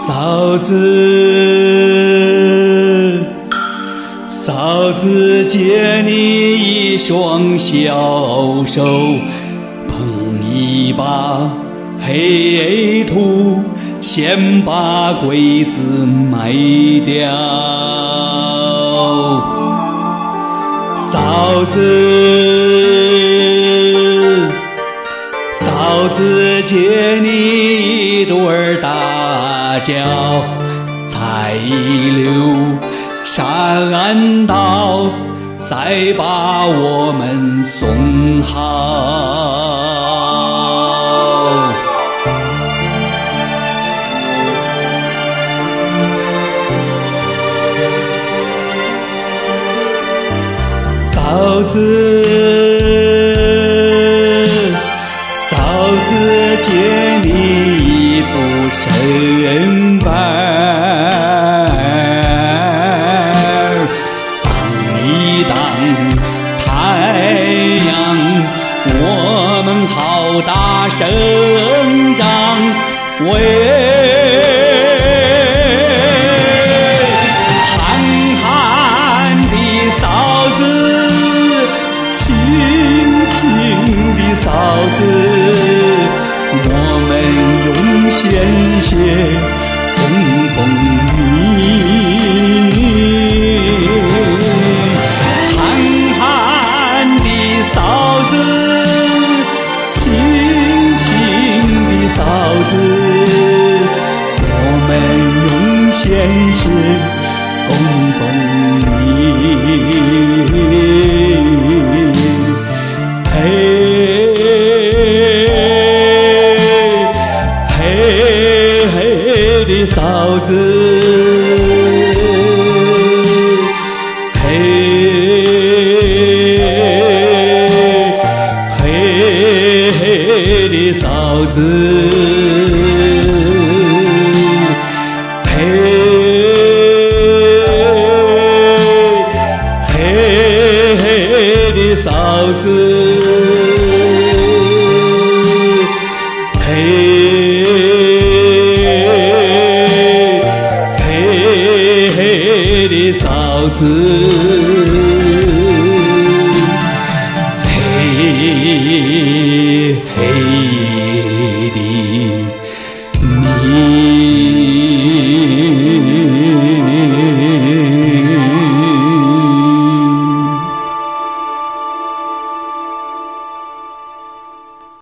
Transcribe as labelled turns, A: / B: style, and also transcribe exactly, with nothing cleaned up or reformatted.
A: 嫂子，嫂子借你一双小手，碰一把黑土，先把鬼子埋掉。嫂子，嫂子借你一对大脚，踩一溜山道，再把我们送好。嫂子，嫂子借你一副身板，当一当太阳，我们好打胜仗。喂，憨憨的嫂子，亲亲的嫂子，我们用鲜血供奉你。憨憨的嫂子，亲亲的嫂子，我们用鲜血供奉你。嘿，嘿嘿的嫂子，嘿，嘿嘿的嫂子，嘿，嘿嘿的嫂子。嘿，嘿嘿的嫂子。